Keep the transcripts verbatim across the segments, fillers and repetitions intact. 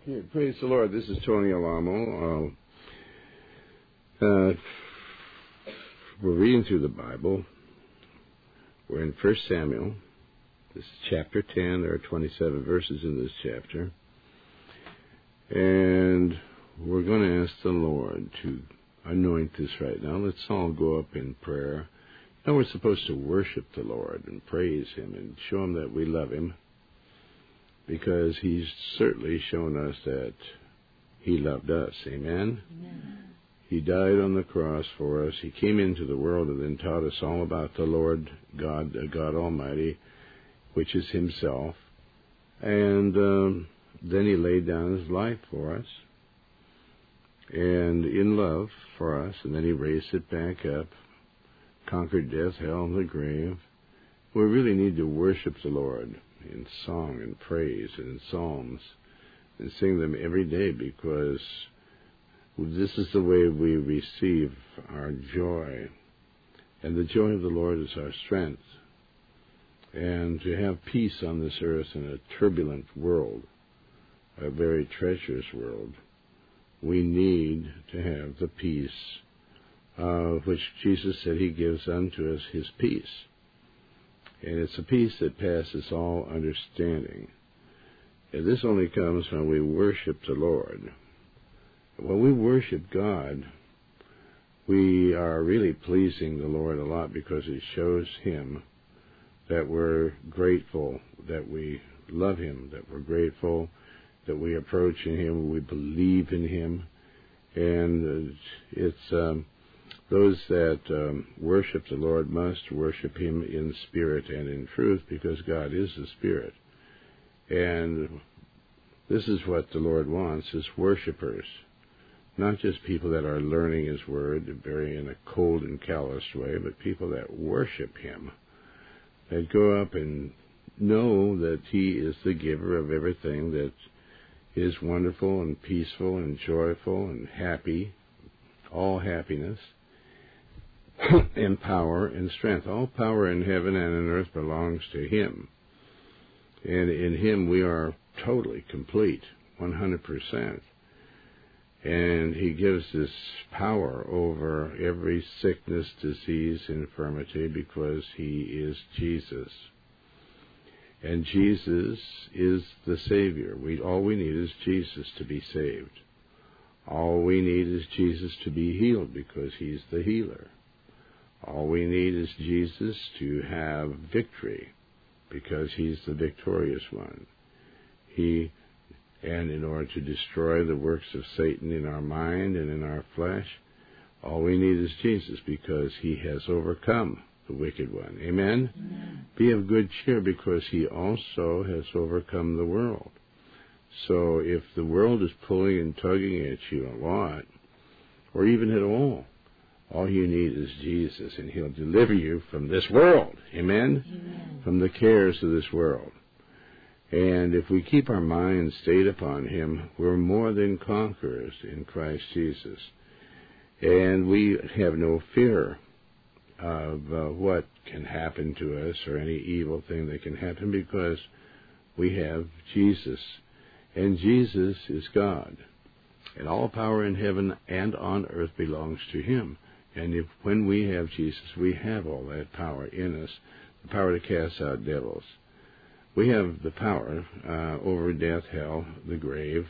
Okay, praise the Lord. This is Tony Alamo. Uh, uh, we're reading through the Bible. We're in First Samuel. This is chapter ten. There are twenty-seven verses in this chapter. And we're going to ask the Lord to anoint this right now. Let's all go up in prayer. Now we're supposed to worship the Lord and praise Him and show Him that we love Him, because He's certainly shown us that He loved us. Amen? Amen. He died on the cross for us. He came into the world and then taught us all about the Lord God, uh, God Almighty, which is Himself. And um, then He laid down His life for us, and in love for us, and then He raised it back up, conquered death, hell, and the grave. We really need to worship the Lord in song and praise and in psalms, and sing them every day, because this is the way we receive our joy. And the joy of the Lord is our strength. And to have peace on this earth in a turbulent world, a very treacherous world, we need to have the peace uh, which Jesus said He gives unto us, His peace. And it's a peace that passes all understanding. And this only comes when we worship the Lord. When we worship God, we are really pleasing the Lord a lot, because it shows Him that we're grateful, that we love Him, that we're grateful, that we approach in Him, we believe in Him. And it's um, those that um, worship the Lord must worship Him in spirit and in truth, because God is the Spirit. And this is what the Lord wants, is worshipers, not just people that are learning His Word very in a cold and callous way, but people that worship Him, that go up and know that He is the giver of everything that is wonderful and peaceful and joyful and happy, all happiness, and power and strength. All power in heaven and on earth belongs to Him. And in Him we are totally complete, one hundred percent. And He gives this power over every sickness, disease, infirmity, because He is Jesus. And Jesus is the Savior. We, all we need is Jesus to be saved. All we need is Jesus to be healed, because He's the healer. All we need is Jesus to have victory, because He's the victorious one. He, and in order to destroy the works of Satan in our mind and in our flesh, all we need is Jesus, because He has overcome the wicked one. Amen? Amen. Be of good cheer, because He also has overcome the world. So if the world is pulling and tugging at you a lot, or even at all, all you need is Jesus, and He'll deliver you from this world. Amen? Amen. From the cares of this world. And if we keep our minds stayed upon Him, we're more than conquerors in Christ Jesus. And we have no fear of uh, what can happen to us, or any evil thing that can happen, because we have Jesus. And Jesus is God. And all power in heaven and on earth belongs to Him. And if when we have Jesus, we have all that power in us, the power to cast out devils. We have the power uh, over death, hell, the grave,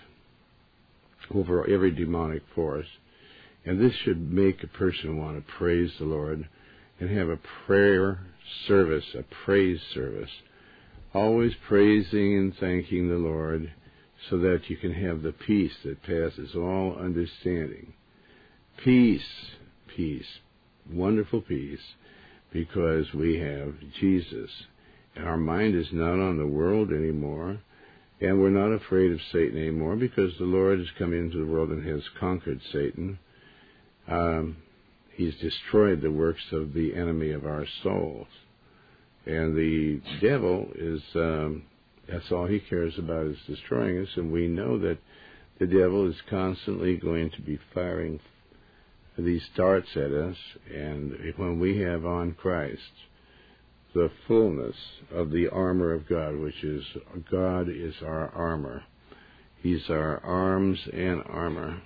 over every demonic force. And this should make a person want to praise the Lord and have a prayer service, a praise service, always praising and thanking the Lord, so that you can have the peace that passes all understanding. Peace, peace, wonderful peace, because we have Jesus. And our mind is not on the world anymore, and we're not afraid of Satan anymore, because the Lord has come into the world and has conquered Satan. Um, he's destroyed the works of the enemy of our souls. And the devil is, um, that's all he cares about, is destroying us, and we know that the devil is constantly going to be firing these darts at us, and when we have on Christ the fullness of the armor of God, which is God is our armor. He's our arms and armor.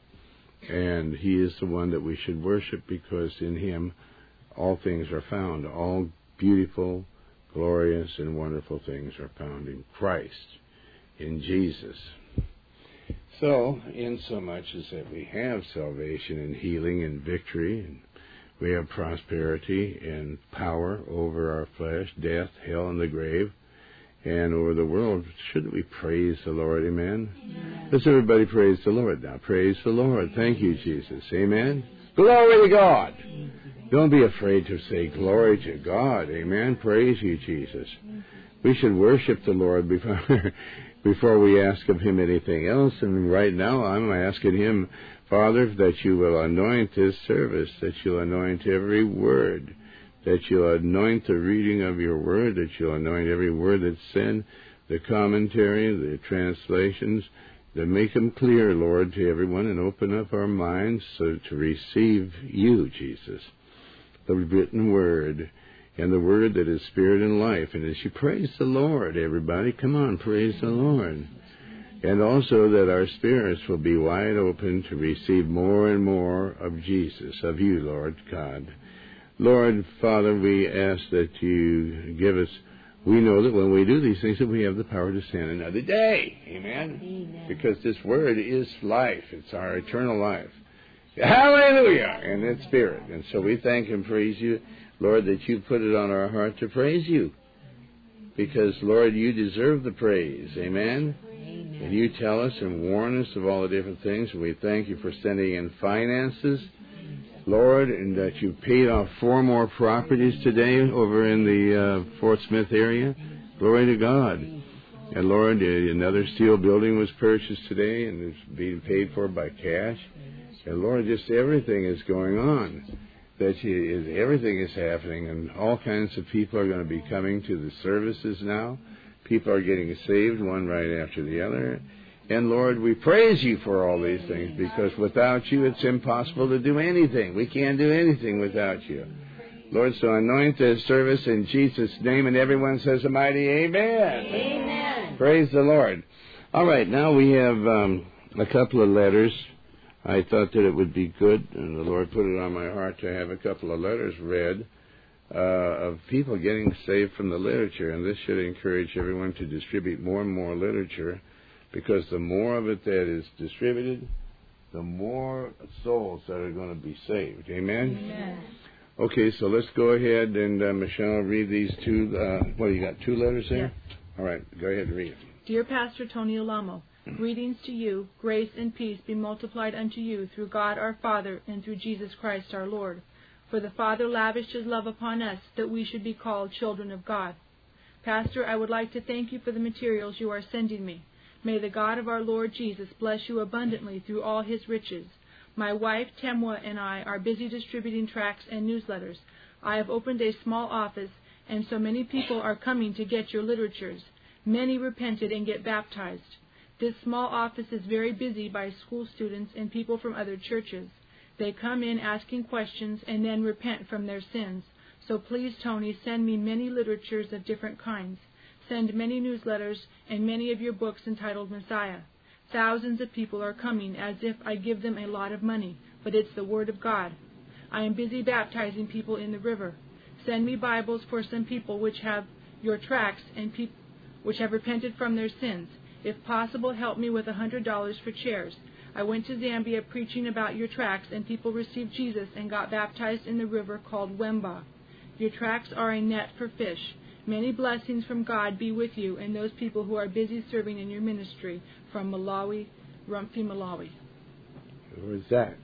And He is the one that we should worship, because in Him all things are found. All beautiful, glorious, and wonderful things are found in Christ, in Jesus. So, in so much as that we have salvation and healing and victory, and we have prosperity and power over our flesh, death, hell, and the grave, and over the world, shouldn't we praise the Lord? Amen? Amen. Let's everybody praise the Lord now. Praise the Lord. Thank you, Jesus. Amen? Glory to God. Don't be afraid to say glory to God. Amen? Praise you, Jesus. We should worship the Lord before before we ask of Him anything else. And right now I'm asking Him, Father, that you will anoint this service, that you'll anoint every word, that you'll anoint the reading of your word, that you'll anoint every word that's said, the commentary, the translations, that make them clear, Lord, to everyone, and open up our minds so to receive you, Jesus, the written word, and the word that is spirit and life. And as you praise the Lord, everybody, come on, praise the Lord. And also that our spirits will be wide open to receive more and more of Jesus, of you, Lord God. Lord, Father, we ask that you give us, we know that when we do these things that we have the power to stand another day. Amen? Amen. Because this word is life. It's our eternal life. Hallelujah! And it's spirit. And so we thank and praise you, Lord, that you put it on our heart to praise you. Because, Lord, you deserve the praise. Amen? Amen. And you tell us and warn us of all the different things. And we thank you for sending in finances, Lord, and that you paid off four more properties today over in the uh, Fort Smith area. Glory to God. And, Lord, another steel building was purchased today and is being paid for by cash. And, Lord, just everything is going on. That you, everything is happening, and all kinds of people are going to be coming to the services now. People are getting saved, one right after the other. And, Lord, we praise you for all these things, because without you it's impossible to do anything. We can't do anything without you. Lord, so anoint this service in Jesus' name, and everyone says a mighty amen. Amen. Praise the Lord. All right, now we have um, a couple of letters. I thought that it would be good, and the Lord put it on my heart to have a couple of letters read uh, of people getting saved from the literature, and this should encourage everyone to distribute more and more literature, because the more of it that is distributed, the more souls that are going to be saved. Amen? Amen. Okay, so let's go ahead and, uh, Michelle, read these two. Uh, what, you got two letters there? Yes. All right, go ahead and read it. Dear Pastor Tony Alamo, greetings to you. Grace and peace be multiplied unto you through God our Father and through Jesus Christ our Lord. For the Father lavished His love upon us, that we should be called children of God. Pastor, I would like to thank you for the materials you are sending me. May the God of our Lord Jesus bless you abundantly through all His riches. My wife, Temwa, and I are busy distributing tracts and newsletters. I have opened a small office, and so many people are coming to get your literatures. Many repented and get baptized. This small office is very busy by school students and people from other churches. They come in asking questions and then repent from their sins. So please, Tony, send me many literatures of different kinds. Send many newsletters and many of your books entitled Messiah. Thousands of people are coming as if I give them a lot of money, but it's the Word of God. I am busy baptizing people in the river. Send me Bibles for some people which have your tracts and pe- which have repented from their sins. If possible, help me with a hundred dollars for chairs. I went to Zambia preaching about your tracts, and people received Jesus and got baptized in the river called Wemba. Your tracts are a net for fish. Many blessings from God be with you and those people who are busy serving in your ministry. From Malawi, Rumphi, Malawi. Where's that?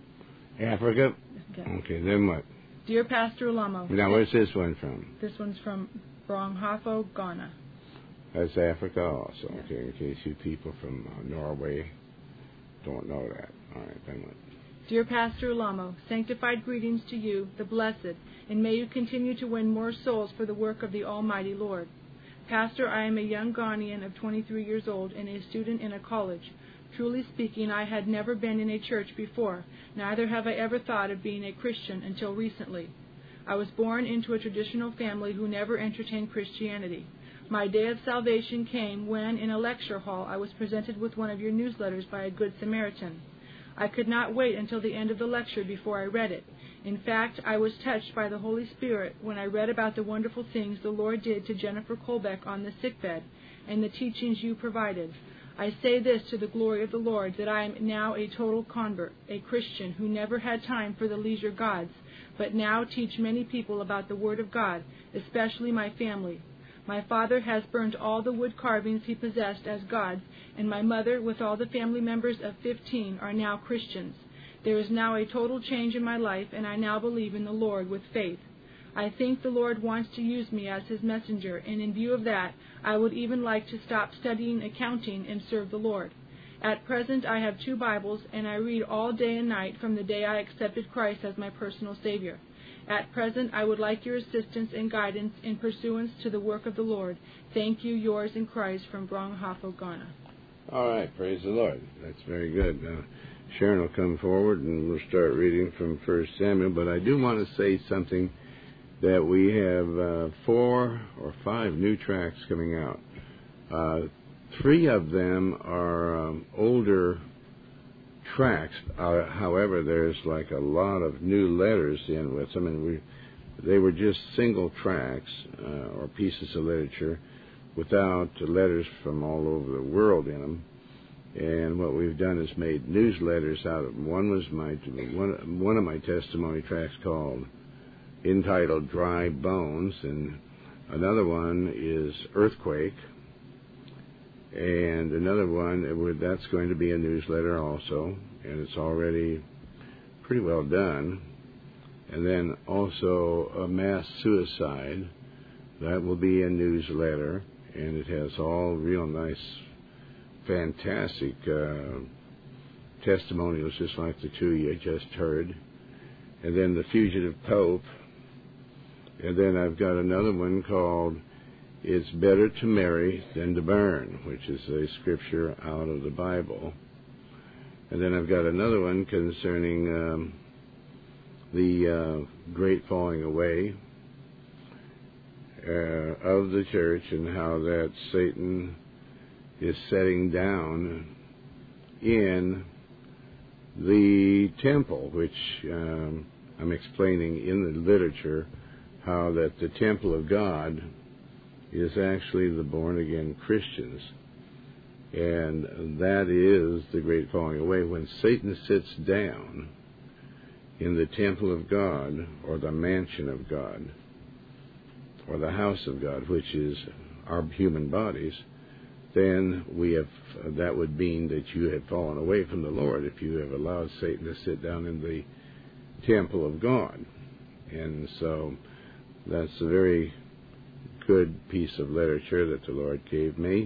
Africa? Okay. Okay, then what? Dear Pastor Alamo. Now, where's this one from? This one's from Bronghafo, Ghana. That's Africa also. Yeah. Okay, in case you people from uh, Norway don't know that. All right, then what? Dear Pastor Alamo, sanctified greetings to you, the blessed, and may you continue to win more souls for the work of the Almighty Lord. Pastor, I am a young Ghanaian of twenty-three years old and a student in a college. Truly speaking, I had never been in a church before, neither have I ever thought of being a Christian until recently. I was born into a traditional family who never entertained Christianity. My day of salvation came when, in a lecture hall, I was presented with one of your newsletters by a Good Samaritan. I could not wait until the end of the lecture before I read it. In fact, I was touched by the Holy Spirit when I read about the wonderful things the Lord did to Jennifer Colbeck on the sickbed and the teachings you provided. I say this to the glory of the Lord, that I am now a total convert, a Christian who never had time for the leisure gods, but now teach many people about the Word of God, especially my family. My father has burned all the wood carvings he possessed as gods, and my mother, with all the family members of fifteen, are now Christians. There is now a total change in my life, and I now believe in the Lord with faith. I think the Lord wants to use me as His messenger, and in view of that, I would even like to stop studying accounting and serve the Lord. At present, I have two Bibles, and I read all day and night from the day I accepted Christ as my personal Savior. At present, I would like your assistance and guidance in pursuance to the work of the Lord. Thank you, yours in Christ, from Brong-Hafo, Ghana. All right, praise the Lord. That's very good. Now, Sharon will come forward, and we'll start reading from First Samuel, but I do want to say something that we have uh, four or five new tracts coming out. Uh, three of them are um, older tracts. Uh, however, there's like a lot of new letters in with them, and we they were just single tracts uh, or pieces of literature without letters from all over the world in them. And what we've done is made newsletters out of them. One was my one one of my testimony tracts called entitled Dry Bones, and another one is Earthquake, and another one, that's going to be a newsletter also, and it's already pretty well done. And then also a mass suicide, that will be a newsletter, and it has all real nice, fantastic uh, testimonials, just like the two you just heard. And then the Fugitive Pope. And then I've got another one called It's Better to Marry Than to Burn, which is a scripture out of the Bible. And then I've got another one concerning um, the uh, great falling away uh, of the church, and how that Satan is setting down in the temple, which um, I'm explaining in the literature, how that the temple of God is actually the born-again Christians. And that is the great falling away. When Satan sits down in the temple of God, or the mansion of God, or the house of God, which is our human bodies, then we have, that would mean that you have fallen away from the Lord if you have allowed Satan to sit down in the temple of God. And so that's a very good piece of literature that the Lord gave me.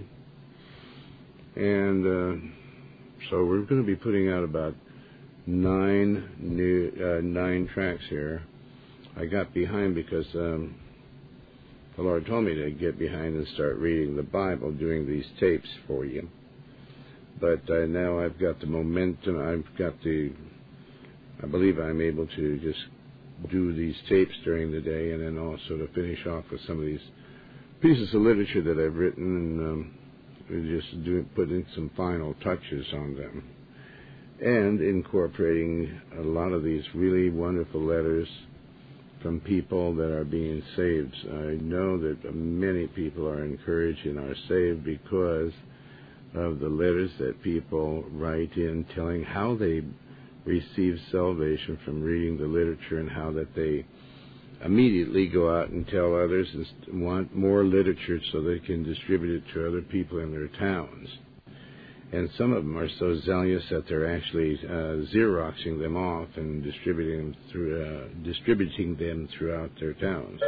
And uh, so we're going to be putting out about nine new uh, nine tracks here. I got behind because um, the Lord told me to get behind and start reading the Bible, doing these tapes for you. But uh, now I've got the momentum. I've got the, I believe I'm able to just do these tapes during the day, and then also to finish off with some of these pieces of literature that I've written, and um, just do, putting some final touches on them, and incorporating a lot of these really wonderful letters from people that are being saved. I know that many people are encouraged and are saved because of the letters that people write in telling how they receive salvation from reading the literature, and how that they immediately go out and tell others and want more literature so they can distribute it to other people in their towns. And some of them are so zealous that they're actually uh, Xeroxing them off and distributing them through, uh, distributing them throughout their towns.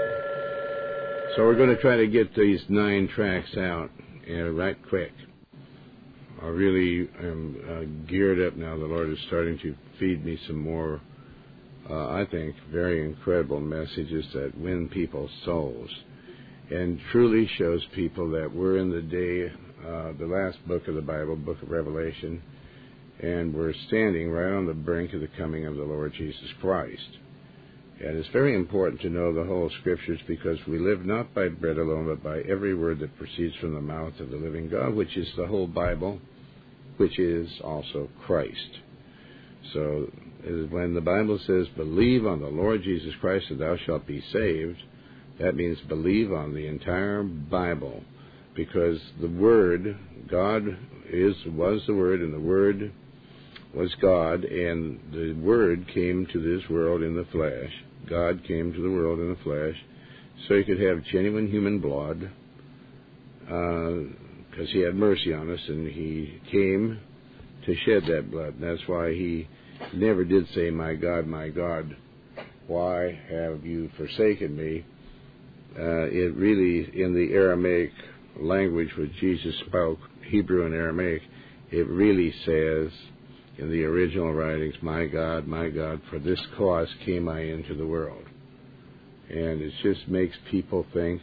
So we're going to try to get these nine tracks out uh, right quick. I really am uh, geared up now. The Lord is starting to feed me some more, uh, I think, very incredible messages that win people's souls, and truly shows people that we're in the day, uh, the last book of the Bible, book of Revelation, and we're standing right on the brink of the coming of the Lord Jesus Christ. And it's very important to know the whole Scriptures, because we live not by bread alone, but by every word that proceeds from the mouth of the living God, which is the whole Bible, which is also Christ. So when the Bible says, believe on the Lord Jesus Christ and thou shalt be saved, that means believe on the entire Bible, because the Word, God is was the Word, and the Word was God, and the Word came to this world in the flesh. God came to the world in the flesh, so he could have genuine human blood, because uh, he had mercy on us, and he came to shed that blood. And that's why he never did say, my God, my God, why have you forsaken me? Uh, it really, in the Aramaic language which Jesus spoke, Hebrew and Aramaic, it really says in the original writings, my God, my God, for this cause came I into the world. And it just makes people think.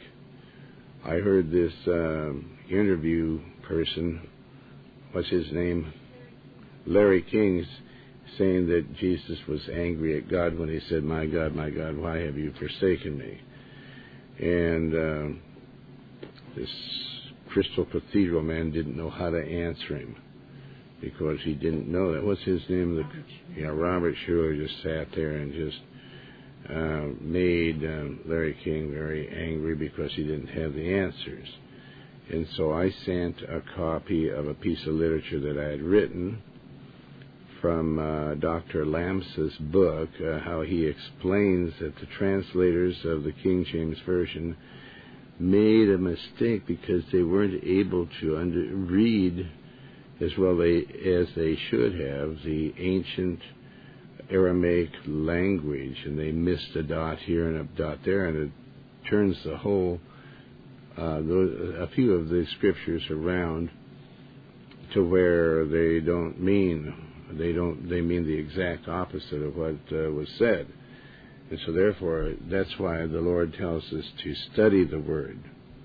I heard this um, interview person, what's his name? Larry King, saying that Jesus was angry at God when he said, my God, my God, why have you forsaken me? And um, this Crystal Cathedral man didn't know how to answer him, because he didn't know that. What's his name? The, yeah, Robert Schuller just sat there and just uh, made um, Larry King very angry because he didn't have the answers. And so I sent a copy of a piece of literature that I had written from uh, Doctor Lamsa's book, uh, how he explains that the translators of the King James Version made a mistake because they weren't able to under, read as well they, as they should have the ancient Aramaic language, and they missed a dot here and a dot there, and it turns the whole, uh, those, a few of the scriptures around to where they don't mean, they don't, they mean the exact opposite of what uh, was said. And so therefore, that's why the Lord tells us to study the Word,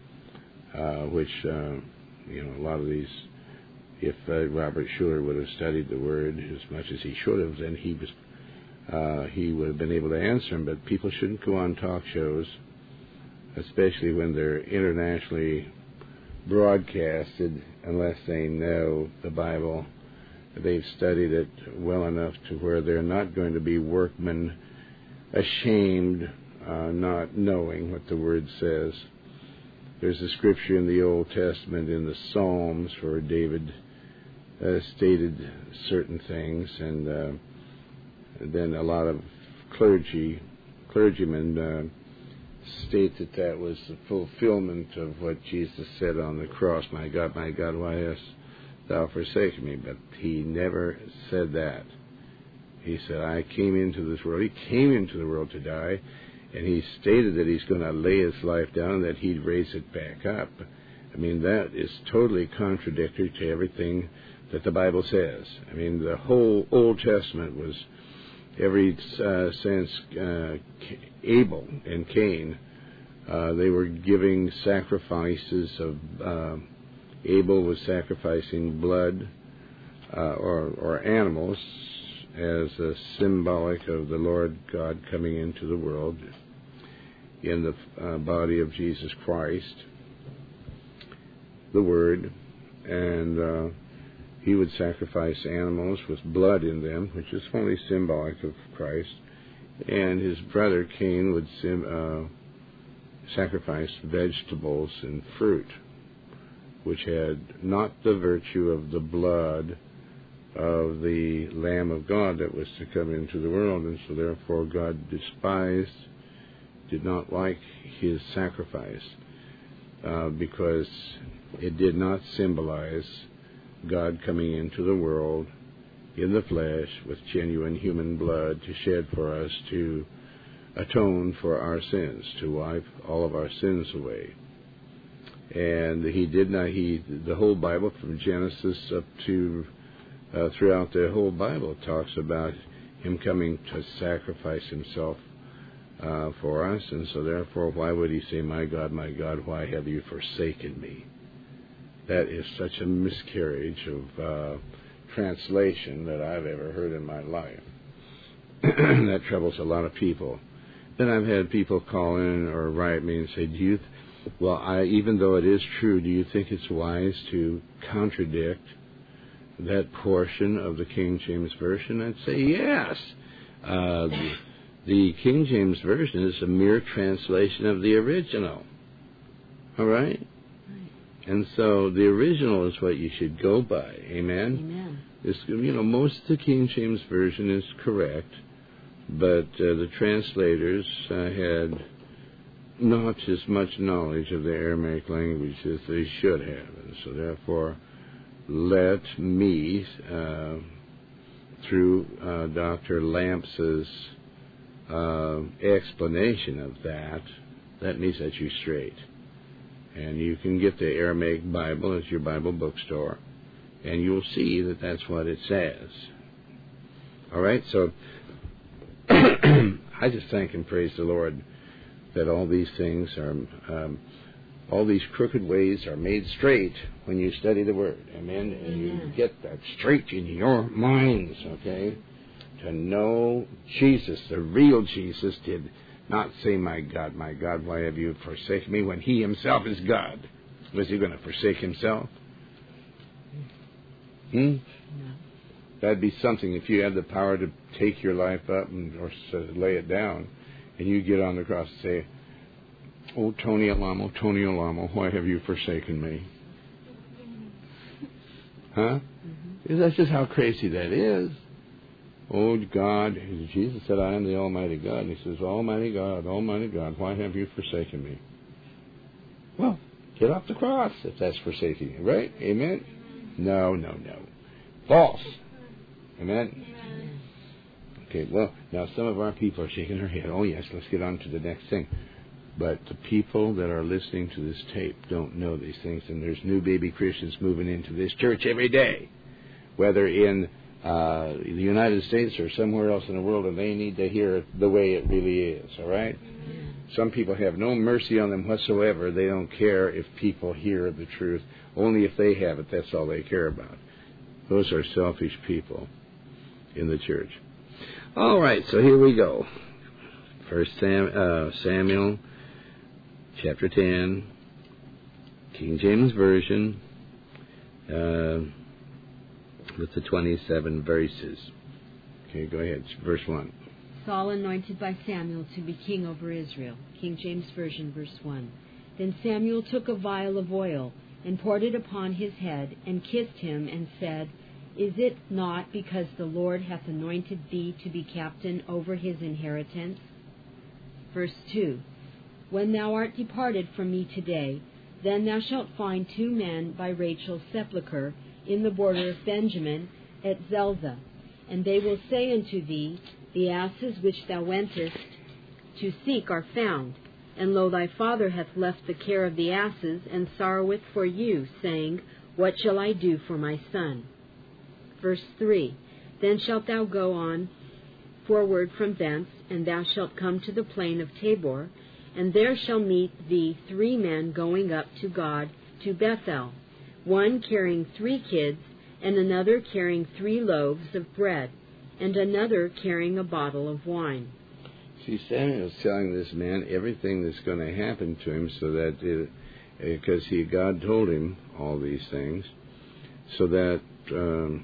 uh, which, uh, you know, a lot of these, if uh, Robert Schuller would have studied the Word as much as he should have, then he was, uh, he would have been able to answer him. But people shouldn't go on talk shows, especially when they're internationally broadcasted, unless they know the Bible. They've studied it well enough to where they're not going to be workmen ashamed, uh, not knowing what the Word says. There's a scripture in the Old Testament in the Psalms where David uh, stated certain things, and, uh, and then a lot of clergy, clergymen uh, state that that was the fulfillment of what Jesus said on the cross, my God, my God, why hast thou forsaken me? But he never said that. He said, I came into this world. He came into the world to die, and he stated that he's going to lay his life down and that he'd raise it back up. I mean, that is totally contradictory to everything that the Bible says. I mean, the whole Old Testament was, every uh, sense, uh, Abel and Cain, uh, they were giving sacrifices of, uh, Abel was sacrificing blood uh, or, or animals, as a symbolic of the Lord God coming into the world in the uh, body of Jesus Christ, the Word, and uh, he would sacrifice animals with blood in them, which is only symbolic of Christ, and his brother Cain would sim- uh, sacrifice vegetables and fruit, which had not the virtue of the blood of the Lamb of God that was to come into the world, and so therefore God despised, did not like his sacrifice, uh, because it did not symbolize God coming into the world in the flesh with genuine human blood to shed for us, to atone for our sins, to wipe all of our sins away. And he did not, he, the whole Bible from Genesis up to Uh, throughout the whole Bible talks about him coming to sacrifice himself uh, for us, and so therefore why would he say, my God, my God, why have you forsaken me? That is such a miscarriage of uh, translation that I've ever heard in my life. That troubles a lot of people. Then I've had people call in or write me and say, do you, th- well, I, even though it is true, do you think it's wise to contradict that portion of the King James Version? I'd say yes. Uh, the, the King James Version is a mere translation of the original. All right? Right. And so the original is what you should go by. Amen? Amen. It's, you know, most of the King James Version is correct, but uh, the translators uh, had not as much knowledge of the Aramaic language as they should have. And so therefore, let me, uh, through uh, Doctor Lamps's uh, explanation of that, let me set you straight. And you can get the Aramaic Bible at your Bible bookstore, and you'll see that that's what it says. All right, so I just thank and praise the Lord that all these things are, um, all these crooked ways are made straight when you study the Word. Amen? And you get that straight in your minds, okay? To know Jesus, the real Jesus, did not say, my God, my God, why have you forsaken me, when He Himself is God. Was He going to forsake Himself? Hmm? No. That'd be something if you had the power to take your life up and or lay it down, and you get on the cross and say, oh, Tony Alamo, Tony Alamo, why have you forsaken me? Huh? Mm-hmm. That's just how crazy that is. Oh, God, Jesus said, I am the Almighty God. And He says, Almighty God, Almighty God, why have you forsaken me? Well, get off the cross if that's forsaking you, right? Amen? No, no, no. False. Amen? Okay, well, now some of our people are shaking their head. Oh, yes, let's get on to the next thing. But the people that are listening to this tape don't know these things, and there's new baby Christians moving into this church every day, whether in uh, the United States or somewhere else in the world, and they need to hear it the way it really is, all right? Some people have no mercy on them whatsoever. They don't care if people hear the truth. Only if they have it, that's all they care about. Those are selfish people in the church. All right, so here we go. First Sam, uh, Samuel, chapter ten, King James Version, uh, with the twenty-seven verses. Okay, go ahead. Verse one. Saul anointed by Samuel to be king over Israel. King James Version, verse one. Then Samuel took a vial of oil and poured it upon his head and kissed him and said, Is it not because the Lord hath anointed thee to be captain over his inheritance? Verse two. When thou art departed from me today, then thou shalt find two men by Rachel's sepulchre in the border of Benjamin at Zelzah. And they will say unto thee, The asses which thou wentest to seek are found. And lo, thy father hath left the care of the asses, and sorroweth for you, saying, What shall I do for my son? Verse three. Then shalt thou go on forward from thence, and thou shalt come to the plain of Tabor, and there shall meet thee three men going up to God to Bethel, one carrying three kids, and another carrying three loaves of bread, and another carrying a bottle of wine. See, Samuel's telling this man everything that's going to happen to him, so that, because he God told him all these things, so that um,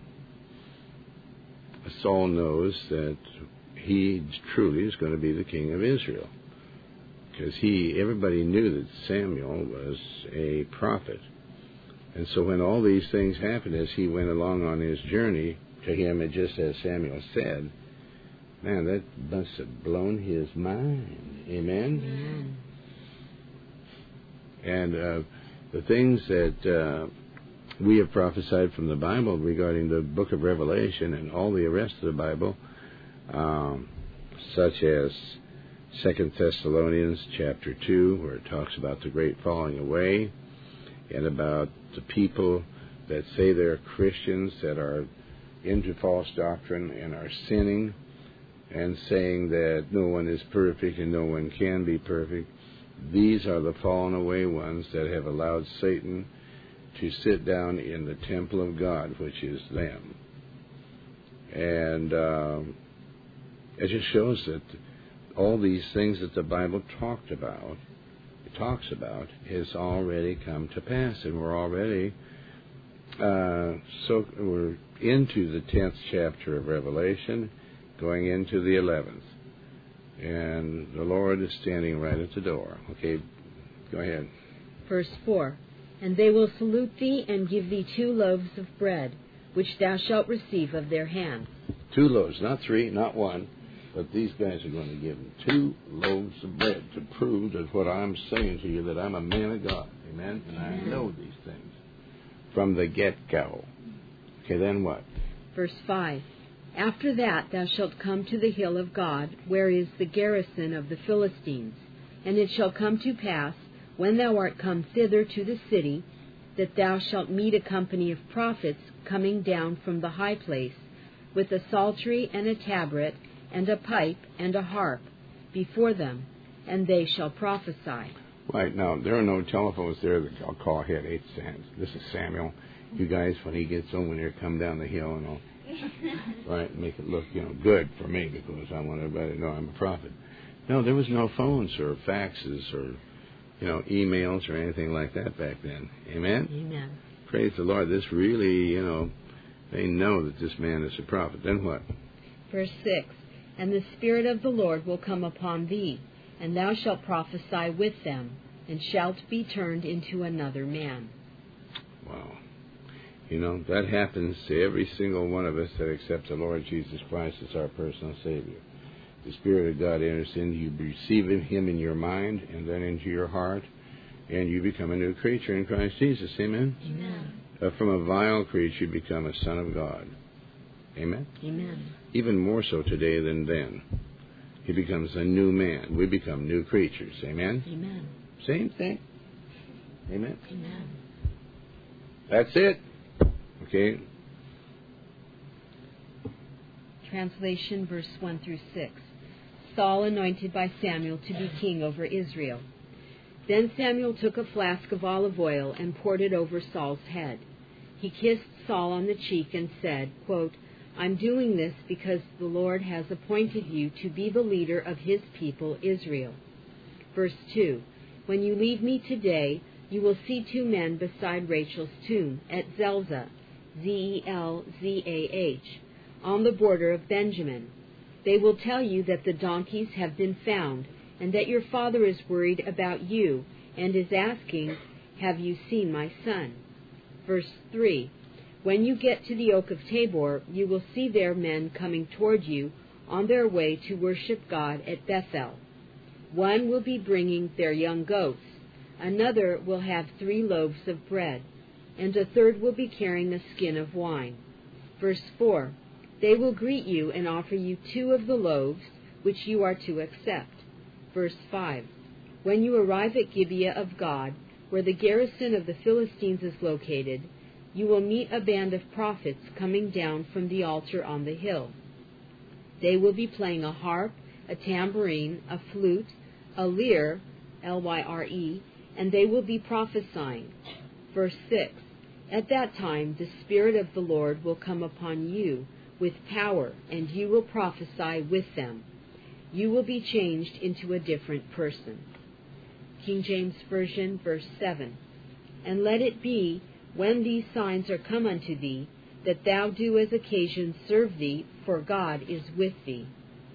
Saul knows that he truly is going to be the king of Israel. Because he, everybody knew that Samuel was a prophet. And so when all these things happened as he went along on his journey to him, and just as Samuel said, man, that must have blown his mind. Amen? Mm-hmm. And uh, the things that uh, we have prophesied from the Bible regarding the book of Revelation and all the rest of the Bible, um, such as Second Thessalonians chapter two, where it talks about the great falling away, and about the people that say they're Christians that are into false doctrine and are sinning, and saying that no one is perfect and no one can be perfect. These are the fallen away ones that have allowed Satan to sit down in the temple of God, which is them. And um, it just shows that all these things that the Bible talked about, it talks about, has already come to pass, and we're already uh, so we're into the tenth chapter of Revelation, going into the eleventh, and the Lord is standing right at the door. Okay, go ahead. Verse four. And they will salute thee and give thee two loaves of bread, which thou shalt receive of their hands. Two loaves, not three, not one, but these guys are going to give them two loaves of bread to prove that what I'm saying to you, that I'm a man of God. Amen? And I know these things from the get-go. Okay, then what? Verse five. After that thou shalt come to the hill of God, where is the garrison of the Philistines. And it shall come to pass, when thou art come thither to the city, that thou shalt meet a company of prophets coming down from the high place, with a psaltery and a tabret, and a pipe and a harp before them, and they shall prophesy. Right, now, there are no telephones there that I'll call ahead eight cents. This is Samuel. You guys, when he gets home, when you come down the hill, and I'll, right, make it look, you know, good for me, because I want everybody to know I'm a prophet. No, there was no phones or faxes or, you know, emails or anything like that back then. Amen? Amen. Praise the Lord. This really, you know, they know that this man is a prophet. Then what? Verse six. And the Spirit of the Lord will come upon thee, and thou shalt prophesy with them, and shalt be turned into another man. Wow. You know, that happens to every single one of us that accepts the Lord Jesus Christ as our personal Savior. The Spirit of God enters in, you receive Him in your mind and then into your heart, and you become a new creature in Christ Jesus. Amen? Amen. Uh, from a vile creature, you become a son of God. Amen? Amen. Even more so today than then. He becomes a new man. We become new creatures. Amen? Amen. Same thing. Amen? Amen. That's it. Okay? Translation, verse one through six. Saul anointed by Samuel to be king over Israel. Then Samuel took a flask of olive oil and poured it over Saul's head. He kissed Saul on the cheek and said, quote, I'm doing this because the Lord has appointed you to be the leader of his people, Israel. Verse two. When you leave me today, you will see two men beside Rachel's tomb at Zelzah, Z E L Z A H, on the border of Benjamin. They will tell you that the donkeys have been found, and that your father is worried about you, and is asking, have you seen my son? Verse three. When you get to the oak of Tabor, you will see there men coming toward you on their way to worship God at Bethel. One will be bringing their young goats, another will have three loaves of bread, and a third will be carrying a skin of wine. Verse four. They will greet you and offer you two of the loaves, which you are to accept. Verse five. When you arrive at Gibeah of God, where the garrison of the Philistines is located, you will meet a band of prophets coming down from the altar on the hill. They will be playing a harp, a tambourine, a flute, a lyre, L Y R E, and they will be prophesying. Verse six. At that time the Spirit of the Lord will come upon you with power, and you will prophesy with them. You will be changed into a different person. King James Version, verse seven. And let it be, when these signs are come unto thee, that thou do as occasion serve thee, for God is with thee.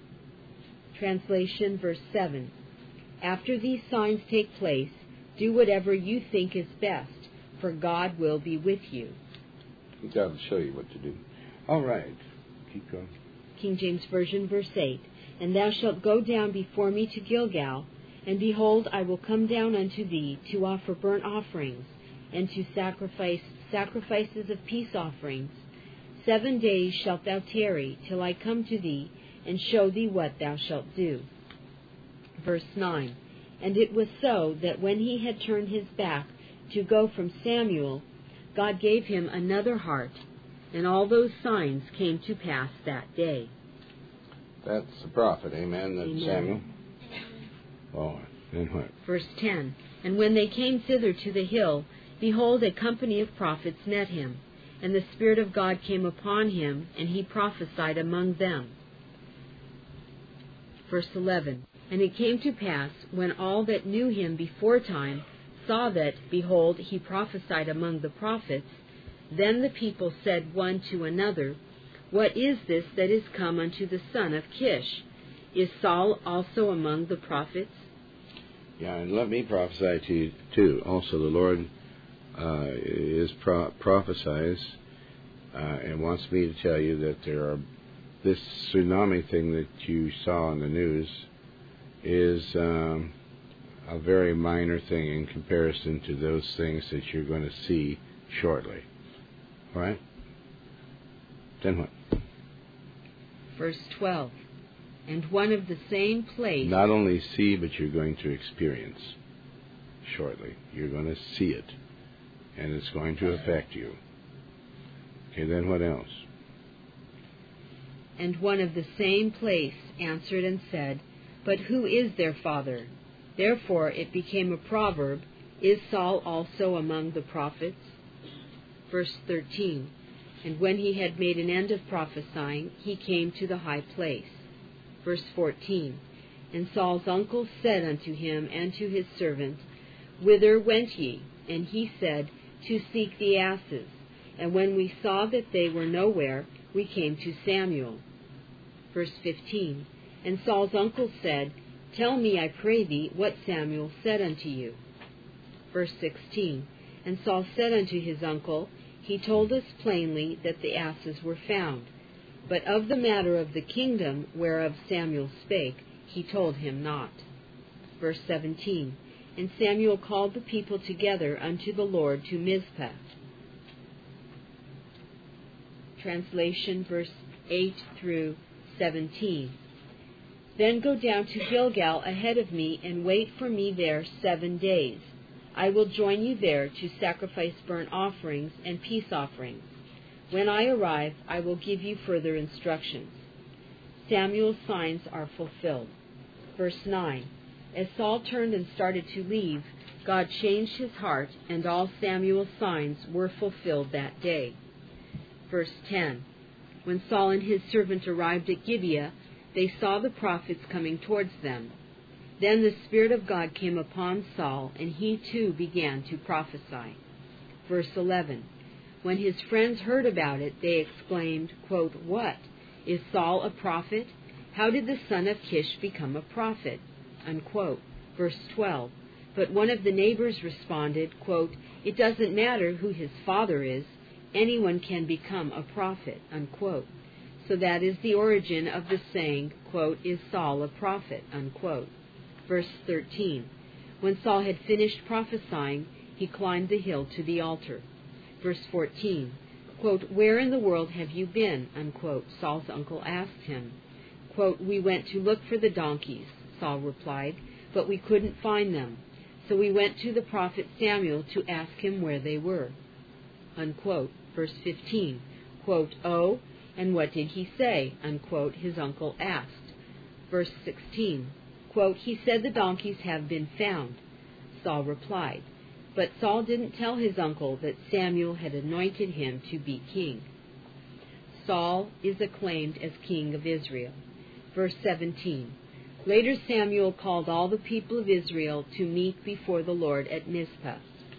Translation, verse seven. After these signs take place, do whatever you think is best, for God will be with you. God will show you what to do. All right. Keep going. King James Version, verse eight. And thou shalt go down before me to Gilgal, and behold, I will come down unto thee to offer burnt offerings, and to sacrifice sacrifices of peace offerings. Seven days shalt thou tarry, till I come to thee, and show thee what thou shalt do. Verse nine. And it was so that when he had turned his back to go from Samuel, God gave him another heart, and all those signs came to pass that day. That's the prophet, amen, that's Amen. Samuel. Oh, then what? Verse ten. And when they came thither to the hill, behold, a company of prophets met him, and the Spirit of God came upon him, and he prophesied among them. Verse eleven. And it came to pass, when all that knew him beforetime saw that, behold, he prophesied among the prophets, then the people said one to another, What is this that is come unto the son of Kish? Is Saul also among the prophets? Yeah, and let me prophesy to you, too. Also, the Lord uh, is pro- prophesies uh, and wants me to tell you that there are this tsunami thing that you saw in the news is um, a very minor thing in comparison to those things that you're going to see shortly. All right? Then what? Verse twelve. And one of the same place... Not only see, but you're going to experience shortly. You're going to see it, and it's going to affect you. Okay, then what else? And one of the same place answered and said, But who is their father? Therefore it became a proverb, Is Saul also among the prophets? Verse thirteen. And when he had made an end of prophesying, he came to the high place. Verse fourteen. And Saul's uncle said unto him and to his servant, Whither went ye? And he said, To seek the asses. And when we saw that they were nowhere, we came to Samuel. Verse fifteen. And Saul's uncle said, Tell me, I pray thee, what Samuel said unto you. Verse sixteen. And Saul said unto his uncle, He told us plainly that the asses were found. But of the matter of the kingdom whereof Samuel spake, he told him not. Verse seventeen. And Samuel called the people together unto the Lord to Mizpah. Translation, verse eight through seventeen. Then go down to Gilgal ahead of me, and wait for me there seven days. I will join you there to sacrifice burnt offerings and peace offerings. When I arrive, I will give you further instructions. Samuel's signs are fulfilled. Verse nine. As Saul turned and started to leave, God changed his heart, and all Samuel's signs were fulfilled that day. Verse ten. When Saul and his servant arrived at Gibeah, they saw the prophets coming towards them. Then the Spirit of God came upon Saul, and he too began to prophesy. Verse eleven. When his friends heard about it, they exclaimed, quote, What? Is Saul a prophet? How did the son of Kish become a prophet? Unquote. Verse twelve. But one of the neighbors responded, quote, It doesn't matter who his father is. Anyone can become a prophet. Unquote. So that is the origin of the saying, quote, Is Saul a prophet? Unquote. Verse thirteen. When Saul had finished prophesying, he climbed the hill to the altar. Verse fourteen, quote, Where in the world have you been? Unquote. Saul's uncle asked him. Quote, We went to look for the donkeys, Saul replied, but we couldn't find them. So we went to the prophet Samuel to ask him where they were. Unquote. Verse fifteen, quote, Oh, and what did he say? Unquote. His uncle asked. Verse sixteen, quote, He said the donkeys have been found. Saul replied. But Saul didn't tell his uncle that Samuel had anointed him to be king. Saul is acclaimed as king of Israel. Verse seventeen. Later Samuel called all the people of Israel to meet before the Lord at Mizpah.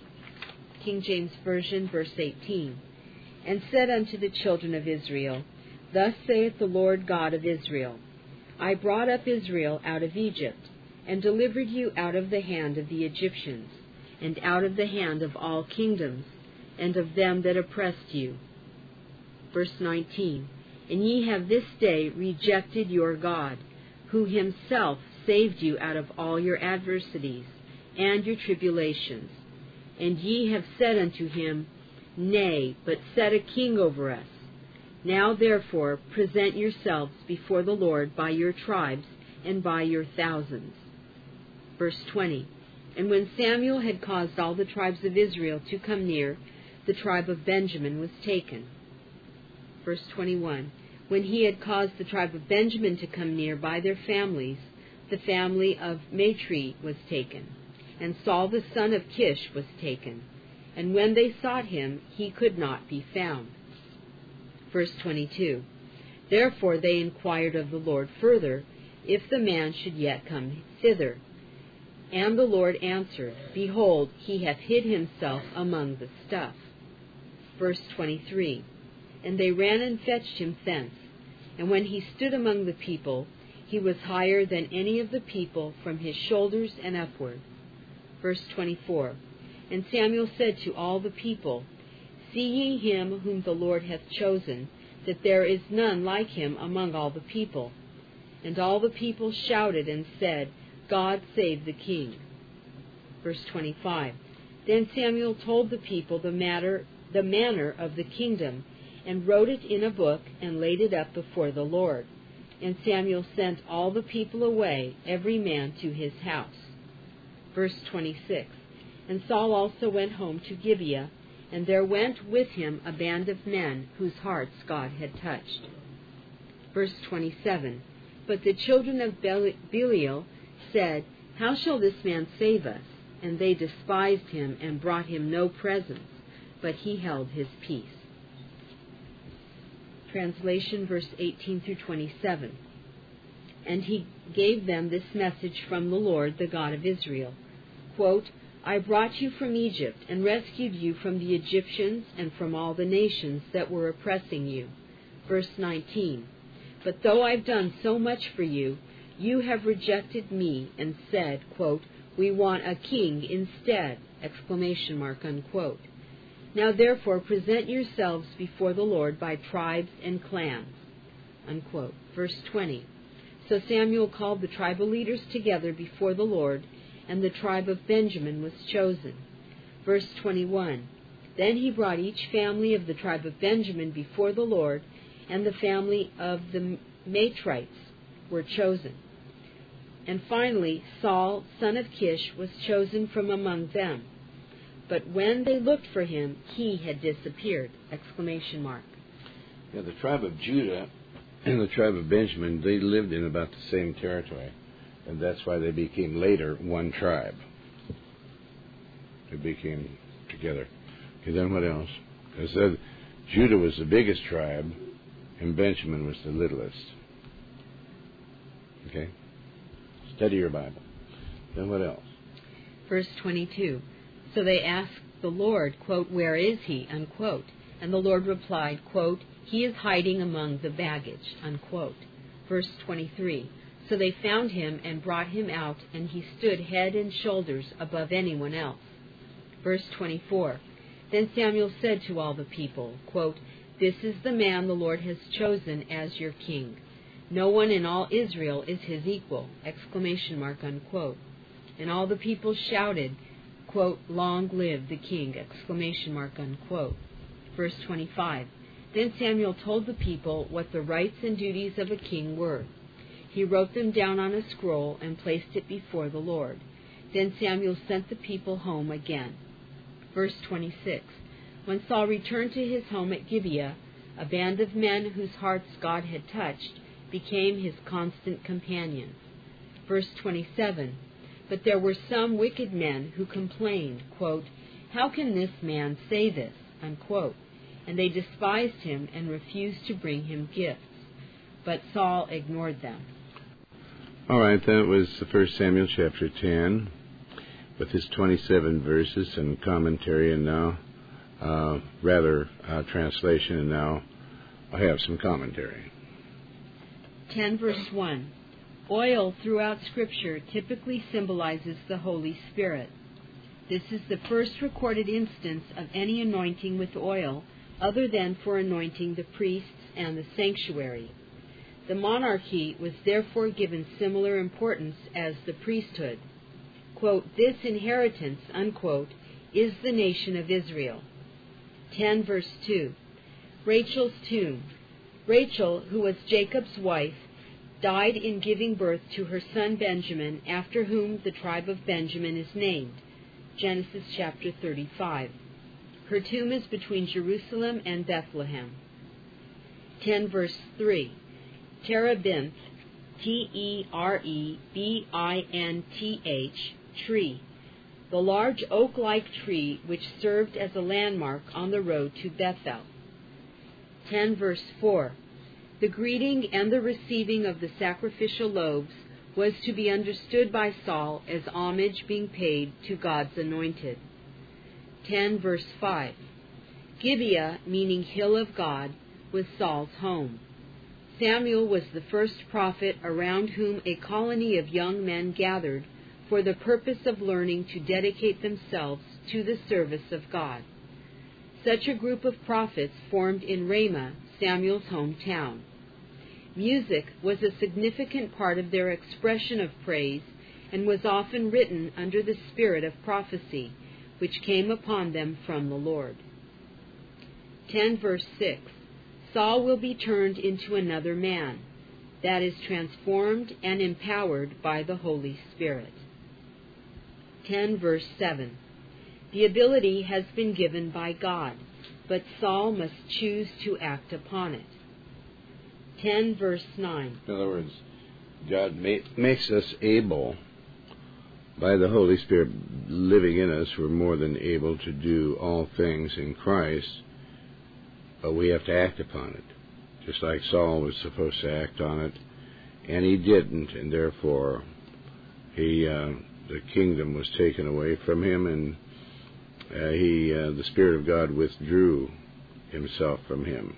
King James Version, verse eighteen. And said unto the children of Israel, Thus saith the Lord God of Israel, I brought up Israel out of Egypt, and delivered you out of the hand of the Egyptians, and out of the hand of all kingdoms, and of them that oppressed you. Verse nineteen. And ye have this day rejected your God, who himself saved you out of all your adversities and your tribulations. And ye have said unto him, Nay, but set a king over us. Now therefore present yourselves before the Lord by your tribes and by your thousands. Verse twenty. And when Samuel had caused all the tribes of Israel to come near, the tribe of Benjamin was taken. Verse twenty-one. When he had caused the tribe of Benjamin to come near by their families, the family of Matri was taken, and Saul the son of Kish was taken. And when they sought him, he could not be found. Verse twenty-two. Therefore they inquired of the Lord further, if the man should yet come thither. And the Lord answered, Behold, he hath hid himself among the stuff. Verse twenty-three. And they ran and fetched him thence. And when he stood among the people, he was higher than any of the people from his shoulders and upward. Verse twenty-four. And Samuel said to all the people, See ye him whom the Lord hath chosen, that there is none like him among all the people. And all the people shouted and said, God save the king. Verse twenty-five. Then Samuel told the people the matter, the manner of the kingdom, and wrote it in a book, and laid it up before the Lord. And Samuel sent all the people away, every man to his house. Verse twenty-six. And Saul also went home to Gibeah, and there went with him a band of men whose hearts God had touched. Verse twenty-seven. But the children of Belial said, How shall this man save us? And they despised him, and brought him no presents, but he held his peace. Translation, verse eighteen through twenty-seven. And he gave them this message from the Lord, the God of Israel. Quote, I brought you from Egypt, and rescued you from the Egyptians, and from all the nations that were oppressing you. Verse nineteen. But though I've done so much for you, you have rejected me, and said, quote, We want a king instead! Exclamation mark, unquote. Now therefore present yourselves before the Lord by tribes and clans. Unquote. Verse twenty. So Samuel called the tribal leaders together before the Lord, and the tribe of Benjamin was chosen. Verse twenty-one. Then he brought each family of the tribe of Benjamin before the Lord, and the family of the Matrites were chosen. And finally Saul, son of Kish, was chosen from among them. But when they looked for him, he had disappeared! Exclamation mark. Yeah, the tribe of Judah and the tribe of Benjamin, they lived in about the same territory. And that's why they became later one tribe. They became together. Okay, then what else? Because then Judah was the biggest tribe, and Benjamin was the littlest. Okay? Study your Bible. Then what else? Verse twenty-two. So they asked the Lord, quote, Where is he? Unquote. And the Lord replied, quote, He is hiding among the baggage. Unquote. Verse twenty-three. So they found him and brought him out, and he stood head and shoulders above anyone else. Verse twenty-four. Then Samuel said to all the people, quote, This is the man the Lord has chosen as your king. No one in all Israel is his equal! Exclamation mark, unquote. And all the people shouted, quote, Long live the king! Exclamation mark, unquote. Verse twenty-five. Then Samuel told the people what the rights and duties of a king were. He wrote them down on a scroll and placed it before the Lord. Then Samuel sent the people home again. Verse twenty-six. When Saul returned to his home at Gibeah, a band of men whose hearts God had touched became his constant companions. Verse twenty-seven. But there were some wicked men who complained, quote, How can this man say this? Unquote. And they despised him and refused to bring him gifts. But Saul ignored them. All right, that was the First Samuel chapter ten, with his twenty-seven verses and commentary, and now, uh, rather, uh, translation, and now I have some commentary. ten verse one. Oil throughout Scripture typically symbolizes the Holy Spirit. This is the first recorded instance of any anointing with oil other than for anointing the priests and the sanctuary. The monarchy was therefore given similar importance as the priesthood. Quote, This inheritance, unquote, is the nation of Israel. ten verse two. Rachel's tomb. Rachel, who was Jacob's wife, died in giving birth to her son Benjamin, after whom the tribe of Benjamin is named. Genesis chapter thirty-five. Her tomb is between Jerusalem and Bethlehem. ten verse three. Terebinth, T E R E B I N T H, tree. The large oak-like tree which served as a landmark on the road to Bethel. ten verse four. The greeting and the receiving of the sacrificial loaves was to be understood by Saul as homage being paid to God's anointed. ten verse five. Gibeah, meaning hill of God, was Saul's home. Samuel was the first prophet around whom a colony of young men gathered for the purpose of learning to dedicate themselves to the service of God. Such a group of prophets formed in Ramah, Samuel's hometown. Music was a significant part of their expression of praise and was often written under the spirit of prophecy, which came upon them from the Lord. ten verse six. Saul will be turned into another man, that is transformed and empowered by the Holy Spirit. ten verse seven. The ability has been given by God, but Saul must choose to act upon it. ten verse nine. In other words, God ma- makes us able, by the Holy Spirit living in us, we're more than able to do all things in Christ, but we have to act upon it. Just like Saul was supposed to act on it, and he didn't, and therefore he uh, the kingdom was taken away from him, and uh, he uh, the Spirit of God withdrew himself from him.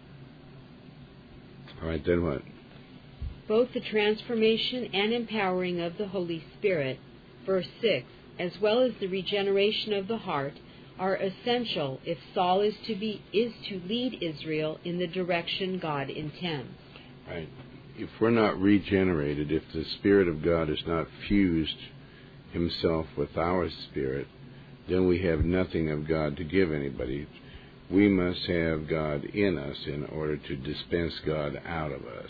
All right, then what? Both the transformation and empowering of the Holy Spirit, verse six, as well as the regeneration of the heart, are essential if Saul is to be is to lead Israel in the direction God intends. Right. If we're not regenerated, if the Spirit of God is not fused himself with our spirit, then we have nothing of God to give anybody. We must have God in us in order to dispense God out of us.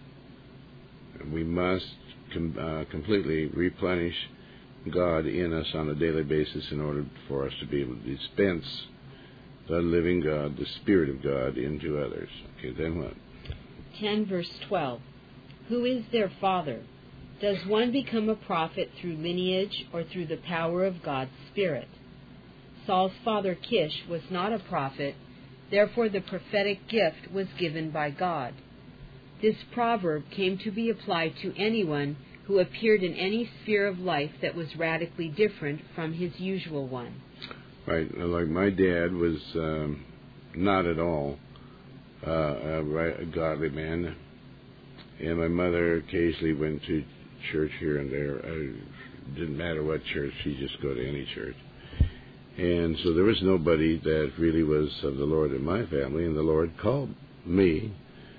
We must com- uh, completely replenish God in us on a daily basis in order for us to be able to dispense the living God, the Spirit of God, into others. Okay, then what? ten verse twelve. Who is their father? Does one become a prophet through lineage or through the power of God's Spirit? Saul's father Kish was not a prophet, therefore the prophetic gift was given by God. This proverb came to be applied to anyone who appeared in any sphere of life that was radically different from his usual one. Right, like my dad was um, not at all uh, a, right, a godly man, and my mother occasionally went to church here and there. It didn't matter what church, she'd just go to any church. And so there was nobody that really was of the Lord in my family, and the Lord called me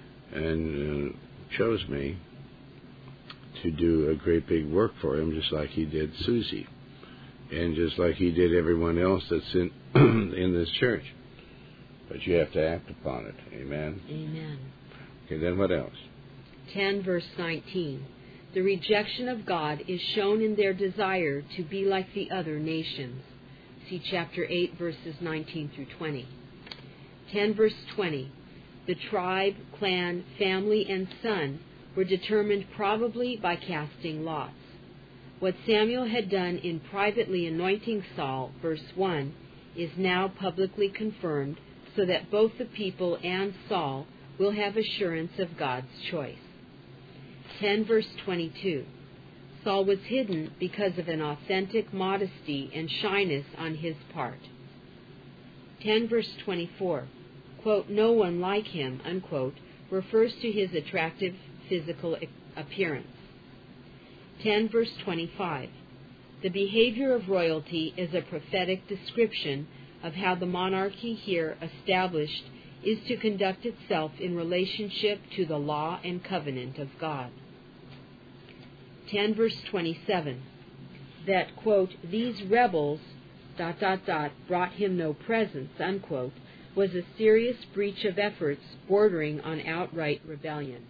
and uh, chose me to do a great big work for him, just like he did Susie, and just like he did everyone else that's in in this church. But you have to act upon it. Amen? Amen. Okay, then what else? ten verse nineteen. The rejection of God is shown in their desire to be like the other nations. See chapter eight, verses nineteen through twenty. ten verse twenty. The tribe, clan, family, and son were determined probably by casting lots. What Samuel had done in privately anointing Saul, verse one, is now publicly confirmed, so that both the people and Saul will have assurance of God's choice. ten verse twenty-two. Saul was hidden because of an authentic modesty and shyness on his part. ten verse twenty-four. Quote, no one like him, unquote, refers to his attractive physical appearance. ten verse twenty-five. The behavior of royalty is a prophetic description of how the monarchy here established is to conduct itself in relationship to the law and covenant of God. ten verse twenty-seven. That, quote, these rebels, dot, dot, dot, brought him no presents, unquote, was a serious breach of efforts bordering on outright rebellion.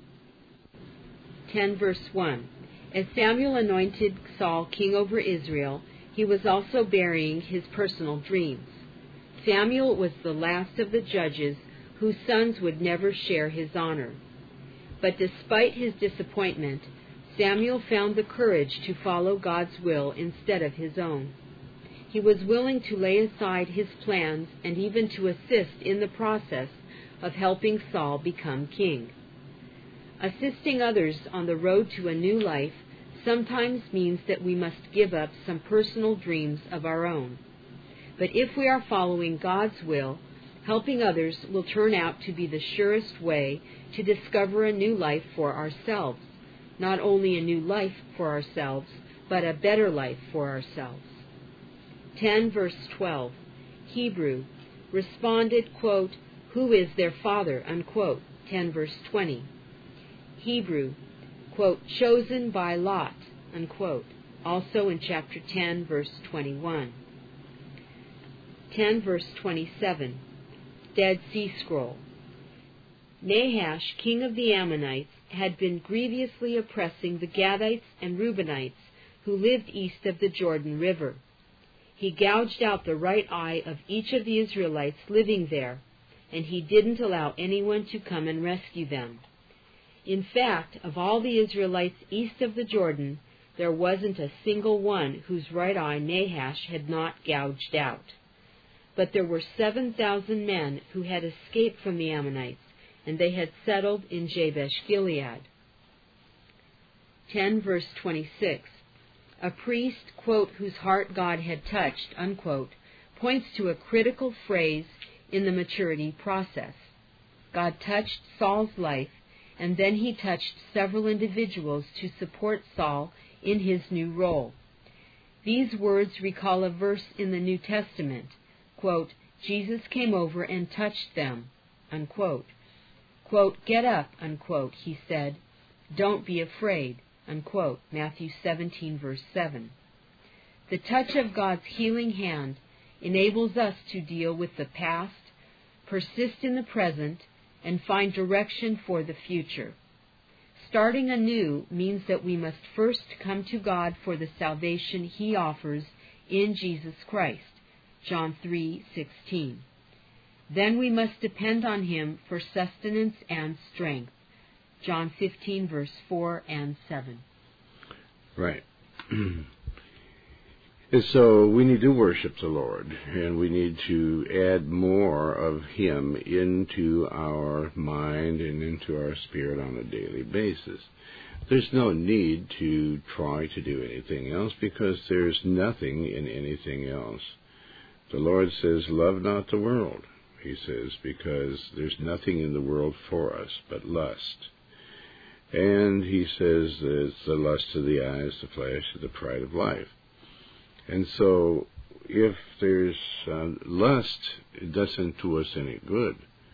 ten verse one. As Samuel anointed Saul king over Israel, he was also burying his personal dreams. Samuel was the last of the judges whose sons would never share his honor. But despite his disappointment, Samuel found the courage to follow God's will instead of his own. He was willing to lay aside his plans and even to assist in the process of helping Saul become king. Assisting others on the road to a new life sometimes means that we must give up some personal dreams of our own. But if we are following God's will, helping others will turn out to be the surest way to discover a new life for ourselves. Not only a new life for ourselves, but a better life for ourselves. ten verse twelve, Hebrew, responded, quote, who is their father, unquote, ten verse twenty. Hebrew, quote, chosen by Lot, unquote, also in chapter ten, verse twenty-one. ten verse twenty-seven, Dead Sea Scroll. Nahash, king of the Ammonites, had been grievously oppressing the Gadites and Reubenites who lived east of the Jordan River. He gouged out the right eye of each of the Israelites living there, and he didn't allow anyone to come and rescue them. In fact, of all the Israelites east of the Jordan, there wasn't a single one whose right eye Nahash had not gouged out. But there were seven thousand men who had escaped from the Ammonites, and they had settled in Jabesh Gilead. ten verse twenty-six. A priest, quote, whose heart God had touched, unquote, points to a critical phrase in the maturity process. God touched Saul's life, and then he touched several individuals to support Saul in his new role. These words recall a verse in the New Testament, quote, Jesus came over and touched them, unquote. Quote, get up, unquote, he said. Don't be afraid, unquote, Matthew seventeen, verse seven. The touch of God's healing hand enables us to deal with the past, persist in the present, and find direction for the future. Starting anew means that we must first come to God for the salvation He offers in Jesus Christ, John three sixteen. Then we must depend on Him for sustenance and strength, John fifteen, verse four and seven. Right. And so we need to worship the Lord, and we need to add more of Him into our mind and into our spirit on a daily basis. There's no need to try to do anything else, because there's nothing in anything else. The Lord says, love not the world, He says, because there's nothing in the world for us but lust. And He says that it's the lust of the eyes, the flesh, the pride of life. And so, if there's uh, lust, it doesn't do us any good.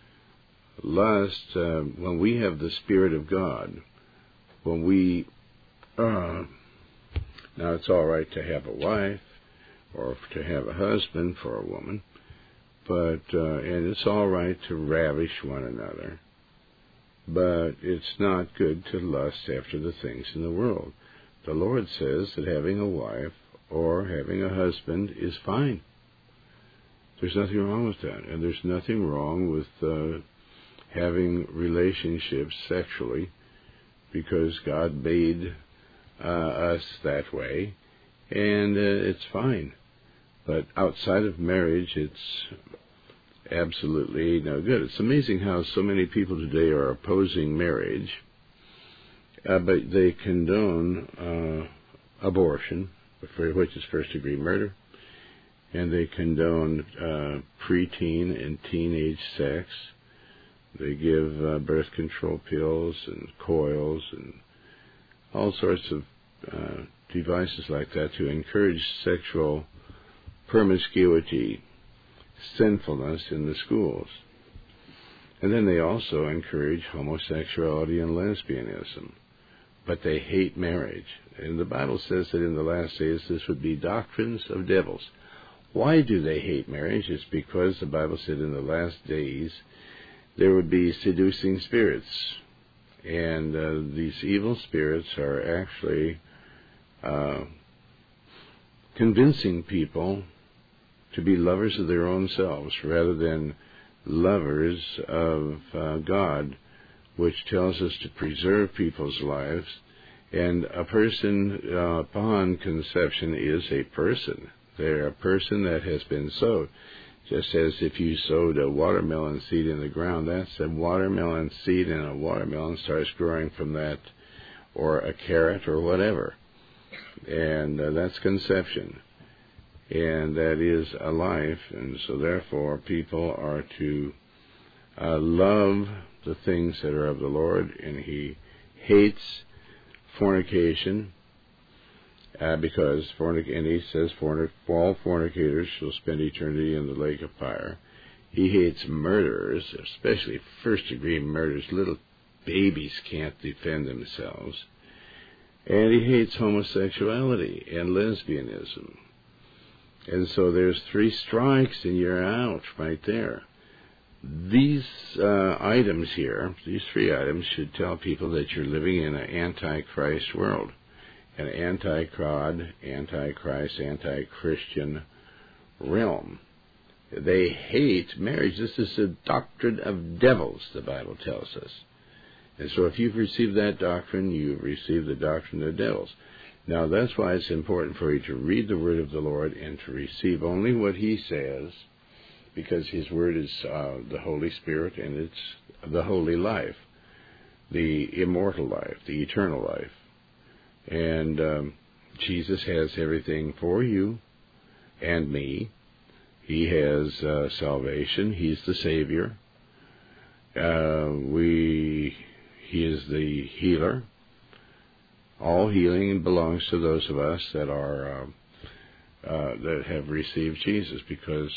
Lust, uh, when we have the Spirit of God, when we, uh, now it's all right to have a wife, or to have a husband for a woman, but, uh, and it's all right to ravish one another, but it's not good to lust after the things in the world. The Lord says that having a wife or having a husband is fine. There's nothing wrong with that. And there's nothing wrong with uh, having relationships sexually, because God made uh, us that way, and uh, it's fine. But outside of marriage, it's absolutely no good. It's amazing how so many people today are opposing marriage, uh, but they condone uh, abortion, which is first-degree murder, and they condone uh, preteen and teenage sex. They give uh, birth control pills and coils and all sorts of uh, devices like that to encourage sexual promiscuity, sinfulness in the schools. And then they also encourage homosexuality and lesbianism. But they hate marriage. And the Bible says that in the last days this would be doctrines of devils. Why do they hate marriage? It's because the Bible said in the last days there would be seducing spirits. And uh, these evil spirits are actually uh, convincing people to be lovers of their own selves rather than lovers of uh, God, which tells us to preserve people's lives. And a person uh, upon conception is a person. They're a person that has been so. Just as if you sowed a watermelon seed in the ground, that's a watermelon seed, and a watermelon starts growing from that, or a carrot or whatever. And uh, that's conception. And that is a life. And so therefore people are to uh, love the things that are of the Lord. And he hates fornication. Uh, because, fornic- and he says, fornic- all fornicators shall spend eternity in the lake of fire. He hates murderers, especially first-degree murders. Little babies can't defend themselves. And he hates homosexuality and lesbianism. And so there's three strikes and you're out right there. These uh, items here, these three items, should tell people that you're living in an anti-Christ world. An anti-God, anti-Christ, anti-Christian realm. They hate marriage. This is a doctrine of devils, the Bible tells us. And so if you've received that doctrine, you've received the doctrine of devils. Now that's why it's important for you to read the word of the Lord and to receive only what he says, because his word is uh, the Holy Spirit, and it's the holy life, the immortal life, the eternal life. And um, Jesus has everything for you and me. He has uh, salvation. He's the Savior. Uh, we, he is the healer. All healing belongs to those of us that are uh, uh, that have received Jesus, because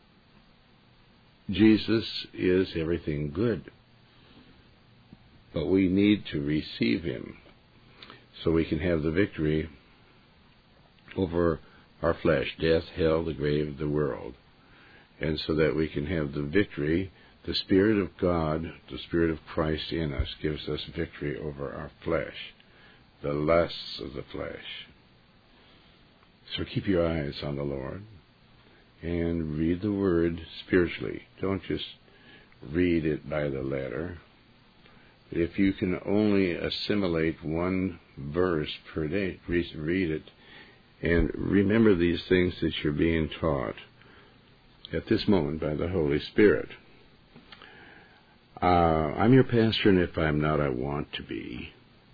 Jesus is everything good. But we need to receive him, so we can have the victory over our flesh, death, hell, the grave, the world. And so that we can have the victory, the Spirit of God, the Spirit of Christ in us gives us victory over our flesh, the lusts of the flesh. So keep your eyes on the Lord and read the Word spiritually. Don't just read it by the letter. If you can only assimilate one verse per day, read it, and remember these things that you're being taught at this moment by the Holy Spirit. Uh, I'm your pastor, and if I'm not, I want to be.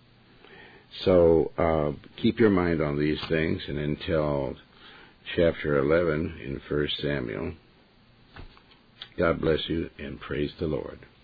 So uh, keep your mind on these things, and until chapter eleven in First Samuel, God bless you, and praise the Lord.